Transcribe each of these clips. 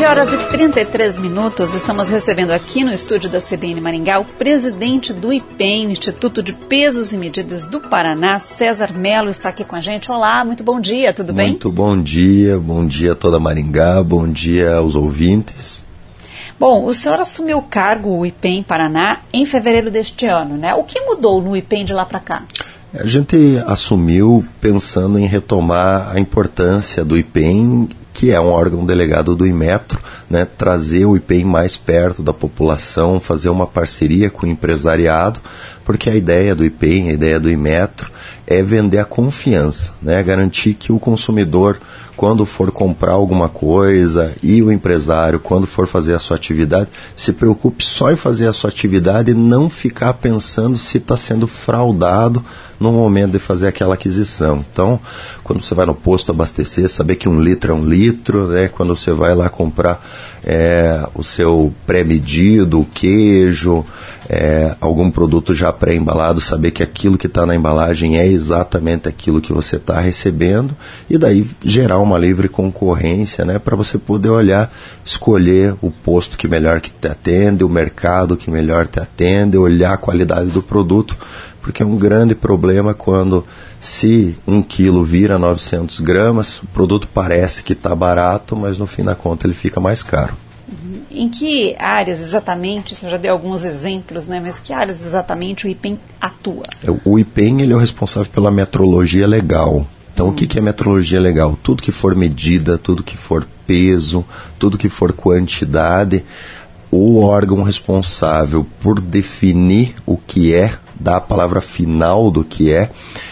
11h33, estamos recebendo aqui no estúdio da CBN Maringá o presidente do IPEM, Instituto de Pesos e Medidas do Paraná, César Mello, está aqui com a gente. Olá, muito bom dia, tudo bem? Muito bom dia a toda Maringá, bom dia aos ouvintes. Bom, o senhor assumiu o cargo, o IPEM Paraná, em fevereiro deste ano, né? O que mudou no IPEM de lá para cá? A gente assumiu pensando em retomar a importância do IPEM, que é um órgão delegado do Inmetro, né, trazer o IPEM mais perto da população, fazer uma parceria com o empresariado, porque a ideia do IPEM, a ideia do Inmetro, é vender a confiança, né, garantir que o consumidor, quando for comprar alguma coisa, e o empresário, quando for fazer a sua atividade, se preocupe só em fazer a sua atividade e não ficar pensando se está sendo fraudado no momento de fazer aquela aquisição. Então, quando você vai no posto abastecer, saber que 1 litro é 1 litro, né? Quando você vai lá comprar o seu pré-medido, o queijo, algum produto já pré-embalado, saber que aquilo que está na embalagem é exatamente aquilo que você está recebendo, e daí gerar uma livre concorrência, né? Para você poder olhar, escolher o posto que melhor que te atende, o mercado que melhor te atende, olhar a qualidade do produto, porque é um grande problema quando, se 1 quilo vira 900 gramas, o produto parece que está barato, mas no fim da conta ele fica mais caro. Em que áreas exatamente, o senhor já deu alguns exemplos, né, mas que áreas exatamente o IPEM atua? O IPEM, ele é o responsável pela metrologia legal. Então, o que é metrologia legal? Tudo que for medida, tudo que for peso, tudo que for quantidade, o órgão responsável por definir o que é, dar a palavra final do que é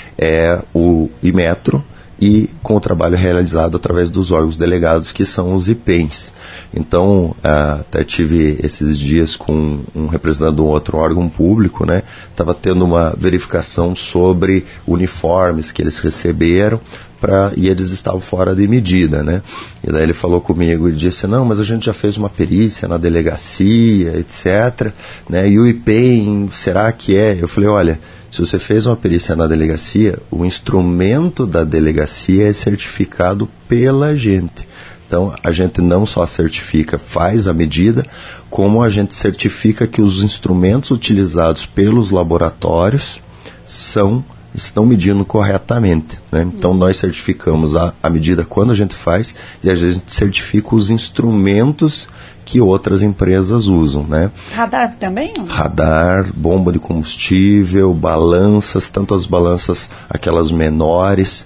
o Inmetro, e com o trabalho realizado através dos órgãos delegados, que são os IPEMs. Então, até tive esses dias com um representante de um outro órgão público, né? Estava tendo uma verificação sobre uniformes que eles receberam, e eles estavam fora de medida, né? E daí ele falou comigo e disse: não, mas a gente já fez uma perícia na delegacia, etc., né? E o IPEM, será que é? Eu falei: olha, se você fez uma perícia na delegacia, o instrumento da delegacia é certificado pela gente. Então, a gente não só certifica, faz a medida, como a gente certifica que os instrumentos utilizados pelos laboratórios estão medindo corretamente, né? Então, nós certificamos a medida quando a gente faz, e a gente certifica os instrumentos que outras empresas usam, né? Radar também? Radar, bomba de combustível, balanças, tanto as balanças, aquelas menores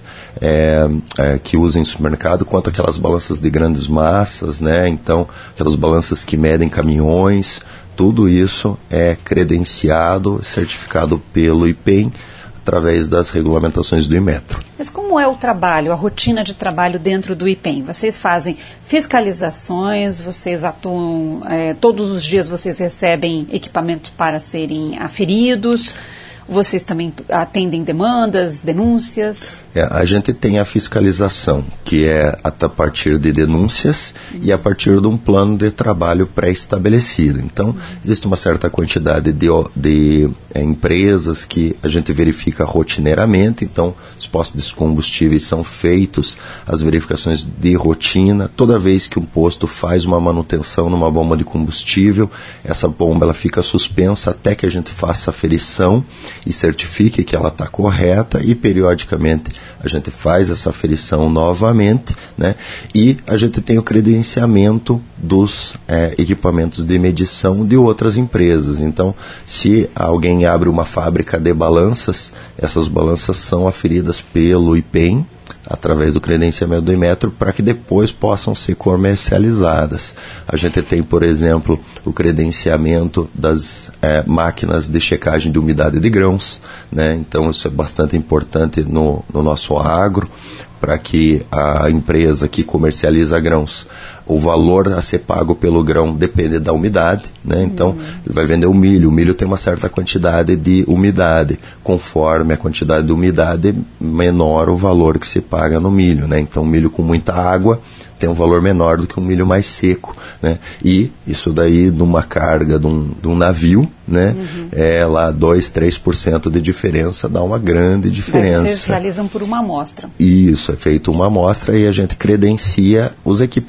que usam em supermercado, quanto aquelas balanças de grandes massas, né? Então, aquelas balanças que medem caminhões, tudo isso é credenciado, certificado pelo IPEM, através das regulamentações do Inmetro. Mas como é o trabalho, a rotina de trabalho dentro do IPEM? Vocês fazem fiscalizações, vocês atuam, todos os dias vocês recebem equipamentos para serem aferidos, vocês também atendem demandas, denúncias? A gente tem a fiscalização, que é a partir de denúncias e a partir de um plano de trabalho pré-estabelecido. Então, existe uma certa quantidade de empresas que a gente verifica rotineiramente. Então, os postos de combustíveis são feitos as verificações de rotina. Toda vez que um posto faz uma manutenção numa bomba de combustível, essa bomba ela fica suspensa até que a gente faça a aferição e certifique que ela está correta, e periodicamente a gente faz essa aferição novamente, né? E a gente tem o credenciamento dos equipamentos de medição de outras empresas. Então, se alguém abre uma fábrica de balanças, essas balanças são aferidas pelo IPEM, através do credenciamento do Inmetro, para que depois possam ser comercializadas. A gente tem, por exemplo, o credenciamento das máquinas de checagem de umidade de grãos, né? Então, isso é bastante importante no nosso agro, para que a empresa que comercializa grãos, o valor a ser pago pelo grão depende da umidade, né? Então, ele vai vender o milho tem uma certa quantidade de umidade, conforme a quantidade de umidade, menor o valor que se paga no milho, né? Então, milho com muita água tem um valor menor do que um milho mais seco, né? E isso daí, numa carga de um navio, né? Lá 2-3% de diferença dá uma grande diferença. Vocês realizam por uma amostra. Isso, é feito uma amostra e a gente credencia os equipamentos que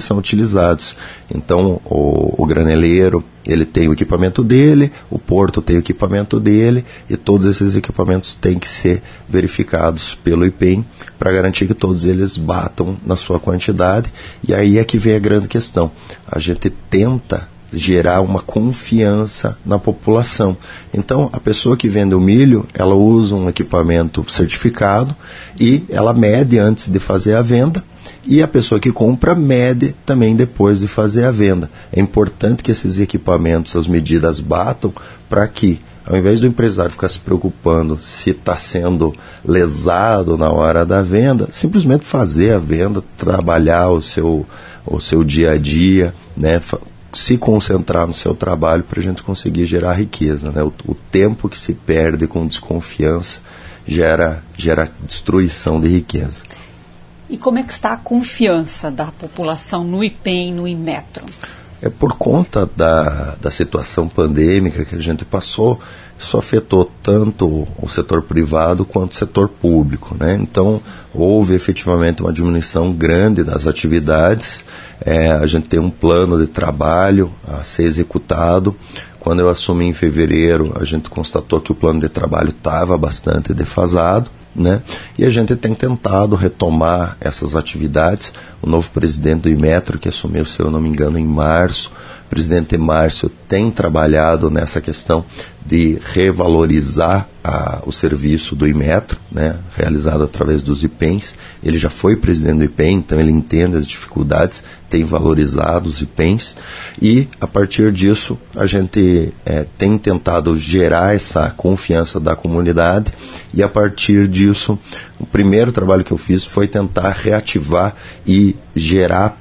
são utilizados. Então, o graneleiro, ele tem o equipamento dele, o porto tem o equipamento dele, e todos esses equipamentos têm que ser verificados pelo IPEM para garantir que todos eles batam na sua quantidade. E aí é que vem a grande questão. A gente tenta gerar uma confiança na população. Então, a pessoa que vende o milho, ela usa um equipamento certificado e ela mede antes de fazer a venda, e a pessoa que compra mede também depois de fazer a venda. É importante que esses equipamentos, as medidas batam, para que, ao invés do empresário ficar se preocupando se está sendo lesado na hora da venda, simplesmente fazer a venda, trabalhar o seu dia a dia, né, se concentrar no seu trabalho para a gente conseguir gerar riqueza, né? O tempo que se perde com desconfiança gera destruição de riqueza. E como é que está a confiança da população no IPEM e no Inmetro? É por conta da situação pandêmica que a gente passou, isso afetou tanto o setor privado quanto o setor público, né? Então, houve efetivamente uma diminuição grande das atividades. A gente tem um plano de trabalho a ser executado. Quando eu assumi em fevereiro, a gente constatou que o plano de trabalho estava bastante defasado, né? E a gente tem tentado retomar essas atividades. O novo presidente do Inmetro, que assumiu, se eu não me engano, em março, o presidente Márcio tem trabalhado nessa questão de revalorizar o serviço do Inmetro, né, realizado através dos IPENs. Ele já foi presidente do IPEN, então ele entende as dificuldades, tem valorizado os IPENs, e a partir disso a gente tem tentado gerar essa confiança da comunidade, e a partir disso o primeiro trabalho que eu fiz foi tentar reativar e gerar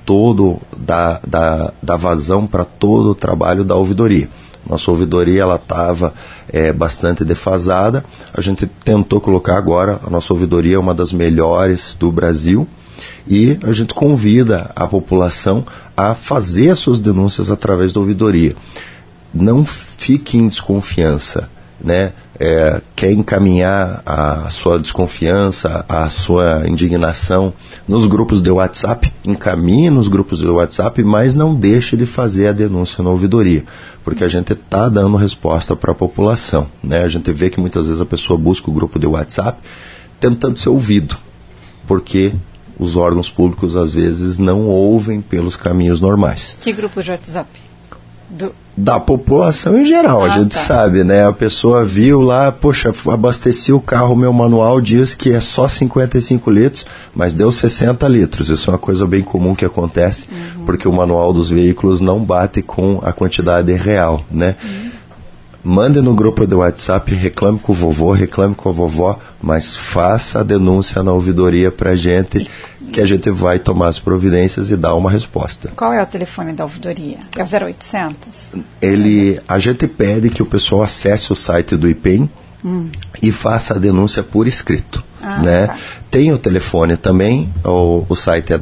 da vazão para todo o trabalho da ouvidoria. Nossa ouvidoria estava bastante defasada. A gente tentou colocar agora, a nossa ouvidoria é uma das melhores do Brasil, e a gente convida a população a fazer as suas denúncias através da ouvidoria. Não fique em desconfiança, né? Quer encaminhar a sua desconfiança, a sua indignação nos grupos de WhatsApp, encaminhe nos grupos de WhatsApp, mas não deixe de fazer a denúncia na ouvidoria, porque a gente está dando resposta para a população, né? A gente vê que muitas vezes a pessoa busca o grupo de WhatsApp tentando ser ouvido, porque os órgãos públicos às vezes não ouvem pelos caminhos normais. Que grupo de WhatsApp? Da população em geral, a gente sabe, né? A pessoa viu lá, poxa, abasteci o carro, meu manual diz que é só 55 litros, mas deu 60 litros. Isso é uma coisa bem comum que acontece, porque o manual dos veículos não bate com a quantidade real, né? Mande no grupo do WhatsApp, reclame com o vovô, reclame com a vovó, mas faça a denúncia na ouvidoria pra gente, que a gente vai tomar as providências e dar uma resposta. Qual é o telefone da ouvidoria? É o 0800? A gente pede que o pessoal acesse o site do IPEM e faça a denúncia por escrito, né? Tá. Tem o telefone também, o site é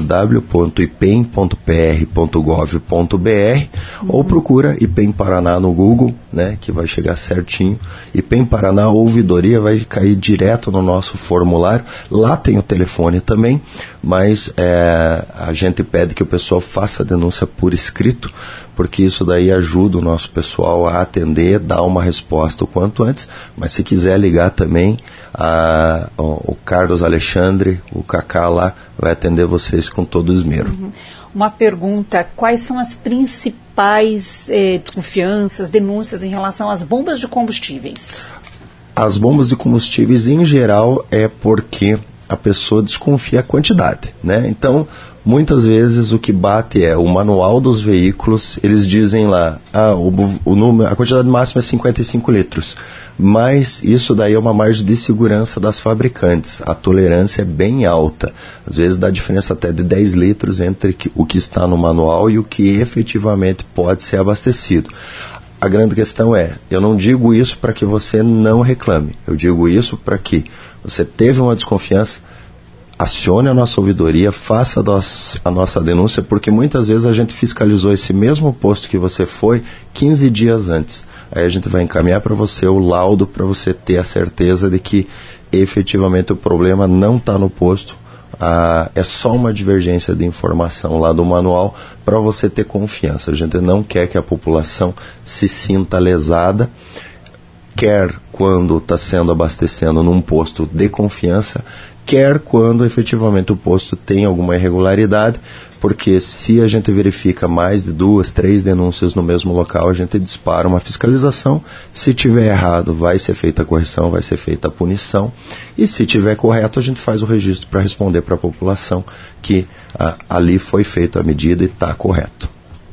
www.ipem.pr.gov.br, ou procura IPEM Paraná no Google, né, que vai chegar certinho. IPEM Paraná ouvidoria vai cair direto no nosso formulário. Lá tem o telefone também, mas a gente pede que o pessoal faça a denúncia por escrito, porque isso daí ajuda o nosso pessoal a atender, dar uma resposta o quanto antes. Mas se quiser ligar também, o Carlos Alexandre, o Cacá lá, vai atender vocês com todo o esmero. Uma pergunta: quais são as principais desconfianças, denúncias em relação às bombas de combustíveis? As bombas de combustíveis, em geral, é porque a pessoa desconfia a quantidade, né? Então, muitas vezes o que bate é o manual dos veículos, eles dizem lá, a quantidade máxima é 55 litros, mas isso daí é uma margem de segurança das fabricantes, a tolerância é bem alta, às vezes dá diferença até de 10 litros entre o que está no manual e o que efetivamente pode ser abastecido. A grande questão eu não digo isso para que você não reclame, eu digo isso para que você teve uma desconfiança, acione a nossa ouvidoria, faça a nossa denúncia, porque muitas vezes a gente fiscalizou esse mesmo posto que você foi 15 dias antes. Aí a gente vai encaminhar para você o laudo, para você ter a certeza de que efetivamente o problema não está no posto, é só uma divergência de informação lá do manual para você ter confiança. A gente não quer que a população se sinta lesada, quer quando está sendo abastecendo num posto de confiança, quer quando efetivamente o posto tem alguma irregularidade, porque se a gente verifica mais de 2, 3 denúncias no mesmo local, a gente dispara uma fiscalização. Se tiver errado, vai ser feita a correção, vai ser feita a punição, e se tiver correto, a gente faz o registro para responder para a população que ali foi feita a medida e está correto.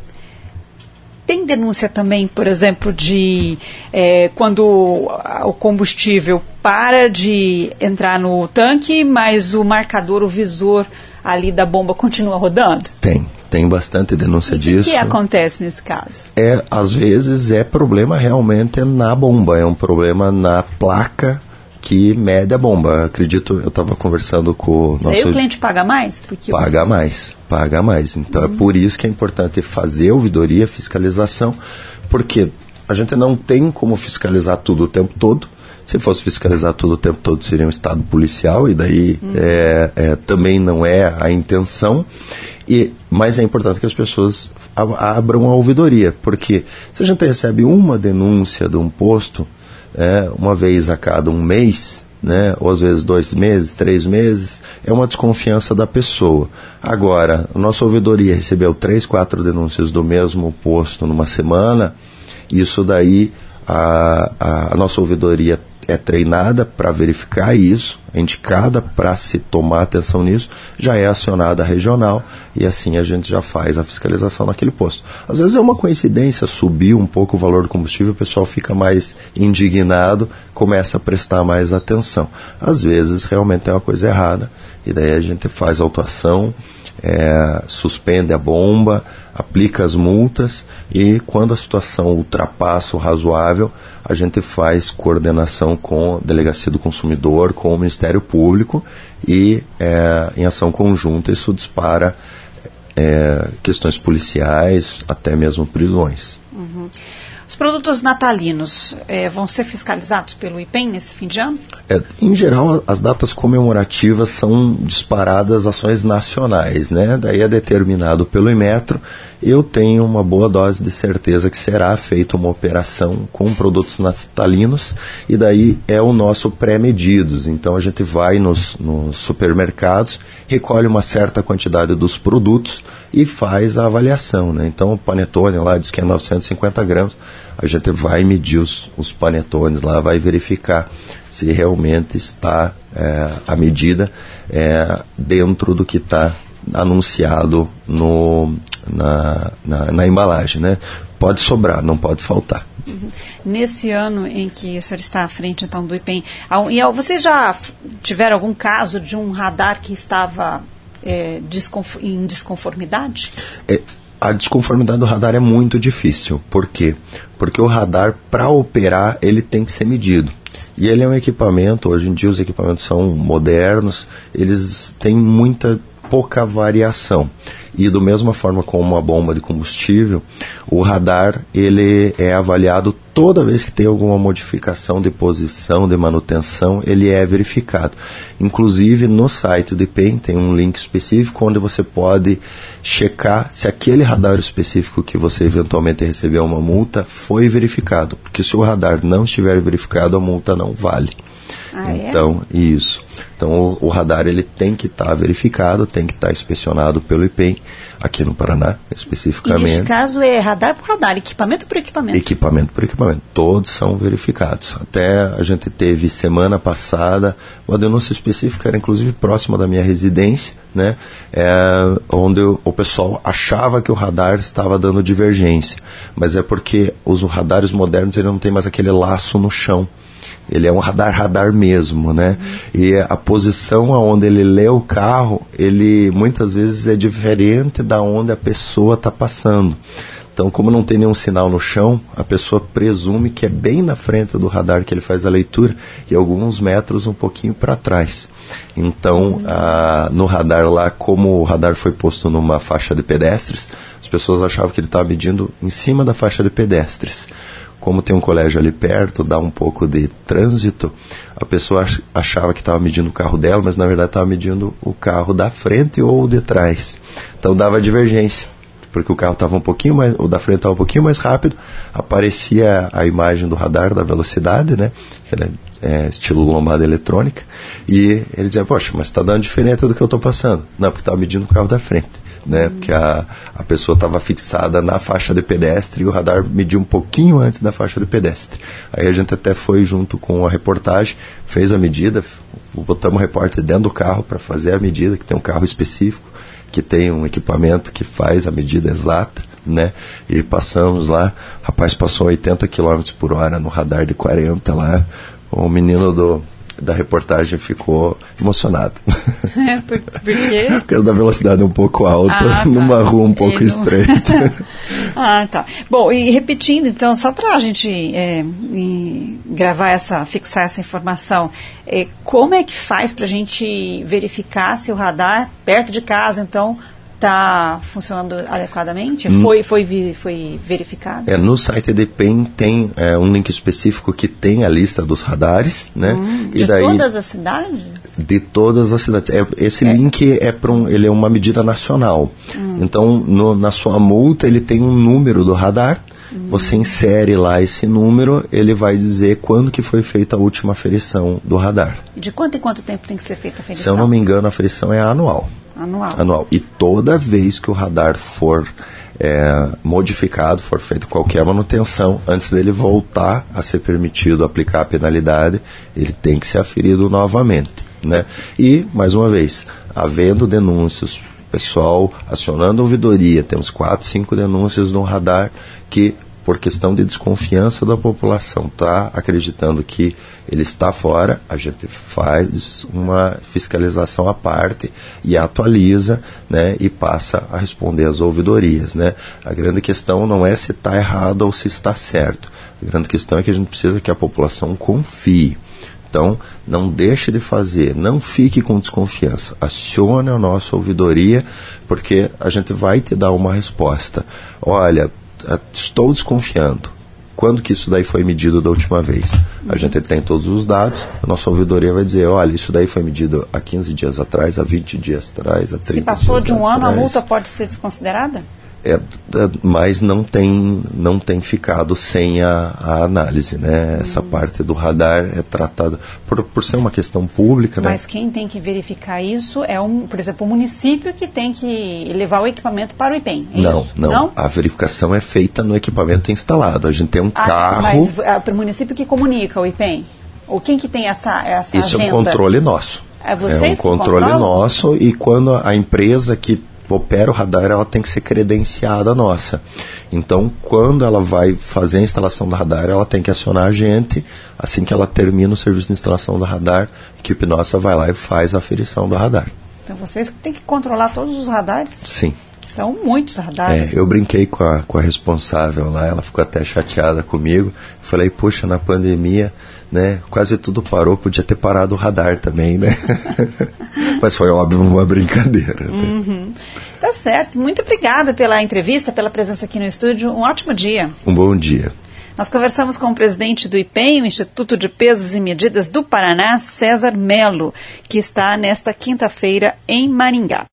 Tem denúncia também, por exemplo, de quando o combustível para de entrar no tanque, mas o marcador, o visor ali da bomba continua rodando? Tem bastante denúncia disso. O que acontece nesse caso? Às vezes é problema realmente na bomba, é um problema na placa que mede a bomba. Acredito, eu estava conversando com o nosso... Aí o cliente paga mais? Paga mais. Então é por isso que é importante fazer ouvidoria, fiscalização, porque a gente não tem como fiscalizar tudo o tempo todo. Se fosse fiscalizar tudo o tempo todo, seria um estado policial, e daí também não é a intenção. Mas é importante que as pessoas abram a ouvidoria, porque se a gente recebe uma denúncia de um posto, uma vez a cada um mês, ou às vezes 2 meses, 3 meses, é uma desconfiança da pessoa. Agora, a nossa ouvidoria recebeu 3, 4 denúncias do mesmo posto numa semana, isso daí a nossa ouvidoria é treinada para verificar isso, é indicada para se tomar atenção nisso, já é acionada a regional, e assim a gente já faz a fiscalização naquele posto. Às vezes é uma coincidência, subir um pouco o valor do combustível, o pessoal fica mais indignado, começa a prestar mais atenção. Às vezes realmente tem uma coisa errada, e daí a gente faz a autuação, suspende a bomba, aplica as multas, e quando a situação ultrapassa o razoável, a gente faz coordenação com a Delegacia do Consumidor, com o Ministério Público, e em ação conjunta isso dispara questões policiais, até mesmo prisões. Uhum. Os produtos natalinos vão ser fiscalizados pelo IPEM nesse fim de ano? Em geral, as datas comemorativas são disparadas ações nacionais, daí é determinado pelo Inmetro. Eu tenho uma boa dose de certeza que será feita uma operação com produtos natalinos, e daí é o nosso pré-medidos. Então a gente vai nos supermercados, recolhe uma certa quantidade dos produtos e faz a avaliação. Então o panetone lá diz que é 950 gramas, a gente vai medir os panetones lá, vai verificar se realmente está a medida dentro do que está anunciado na embalagem, Pode sobrar, não pode faltar. Uhum. Nesse ano em que o senhor está à frente então do IPEM, vocês já tiveram algum caso de um radar que estava em desconformidade? A desconformidade do radar é muito difícil. Por quê? Porque o radar, para operar, ele tem que ser medido. E ele é um equipamento, hoje em dia os equipamentos são modernos, eles têm pouca variação. E da mesma forma como uma bomba de combustível, o radar ele é avaliado toda vez que tem alguma modificação de posição, de manutenção, ele é verificado. Inclusive no site do IPEM tem um link específico onde você pode checar se aquele radar específico que você eventualmente recebeu uma multa foi verificado. Porque se o radar não estiver verificado, a multa não vale. Então, isso. Então, o radar ele tem que estar verificado, tem que estar inspecionado pelo IPEM, aqui no Paraná, especificamente. E nesse caso é radar por radar, equipamento por equipamento? Equipamento por equipamento. Todos são verificados. Até a gente teve semana passada uma denúncia específica, era inclusive próxima da minha residência, onde o pessoal achava que o radar estava dando divergência. Mas é porque os radares modernos ele não tem mais aquele laço no chão. Ele é um radar mesmo, E a posição aonde ele lê o carro, ele muitas vezes é diferente da onde a pessoa está passando. Então, como não tem nenhum sinal no chão, a pessoa presume que é bem na frente do radar que ele faz a leitura e alguns metros um pouquinho para trás. Então, no radar lá, como o radar foi posto numa faixa de pedestres, as pessoas achavam que ele estava medindo em cima da faixa de pedestres. como tem um colégio ali perto, dá um pouco de trânsito, a pessoa achava que estava medindo o carro dela, mas na verdade estava medindo o carro da frente ou o de trás. Então dava divergência, porque o carro estava um pouquinho mais, o da frente estava um pouquinho mais rápido, aparecia a imagem do radar da velocidade, né? Que era, estilo lombada eletrônica, e ele dizia, poxa, mas está dando diferente do que eu estou passando. Não, porque estava medindo o carro da frente, né? Porque a pessoa estava fixada na faixa de pedestre e o radar mediu um pouquinho antes da faixa de pedestre. Aí a gente até foi junto com a reportagem, fez a medida, botamos o repórter dentro do carro para fazer a medida, que tem um carro específico, que tem um equipamento que faz a medida exata, né? E passamos lá, o rapaz passou 80 km por hora no radar de 40 lá, o menino da reportagem ficou emocionado. Por quê? Por causa da velocidade um pouco alta, numa rua um pouco estreita. Tá. Bom, e repetindo, então, só para a gente fixar essa informação, como é que faz para a gente verificar se o radar perto de casa, então, está funcionando adequadamente? Foi verificado? No site do IPEM tem um link específico que tem a lista dos radares, né? De todas as cidades? De todas as cidades. Esse link ele é uma medida nacional. Então, na sua multa, ele tem um número do radar. Você insere lá esse número, ele vai dizer quando que foi feita a última aferição do radar. E de quanto em quanto tempo tem que ser feita a aferição? Se eu não me engano, a aferição é anual. Anual. E toda vez que o radar for modificado, for feita qualquer manutenção, antes dele voltar a ser permitido aplicar a penalidade, ele tem que ser aferido novamente, né? E, mais uma vez, havendo denúncias, pessoal acionando a ouvidoria, temos 4, 5 denúncias no radar que, por questão de desconfiança da população, está acreditando que ele está fora, a gente faz uma fiscalização à parte e atualiza, né, e passa a responder às ouvidorias, né? A grande questão não é se está errado ou se está certo. A grande questão é que a gente precisa que a população confie. Então, não deixe de fazer, não fique com desconfiança. Acione a nossa ouvidoria, porque a gente vai te dar uma resposta. Olha, estou desconfiando. Quando que isso daí foi medido da última vez? A gente tem todos os dados, a nossa ouvidoria vai dizer, olha, isso daí foi medido há 15 dias atrás, há 20 dias atrás, há 30 dias atrás. Se passou de um ano, a multa pode ser desconsiderada? Mas não tem ficado sem a análise, né? Essa parte do radar é tratada por ser uma questão pública, né? Mas quem tem que verificar isso é, por exemplo, o município que tem que levar o equipamento para o IPEM, Não. A verificação é feita no equipamento instalado. A gente tem um carro... Mas é o município que comunica o IPEM? Ou quem que tem essa Isso agenda? É um controle nosso. É vocês um controle nosso, e quando a empresa que opera o radar, ela tem que ser credenciada nossa. Então, quando ela vai fazer a instalação do radar, ela tem que acionar a gente. Assim que ela termina o serviço de instalação do radar, a equipe nossa vai lá e faz a aferição do radar. Então, vocês têm que controlar todos os radares? Sim. São muitos radares. Eu brinquei com a responsável lá, ela ficou até chateada comigo. Falei, puxa, na pandemia, né, quase tudo parou, podia ter parado o radar também, né? Mas foi, óbvio, uma brincadeira. Tá certo. Muito obrigada pela entrevista, pela presença aqui no estúdio. Um ótimo dia. Um bom dia. Nós conversamos com o presidente do IPEM, o Instituto de Pesos e Medidas do Paraná, César Melo, que está nesta quinta-feira em Maringá.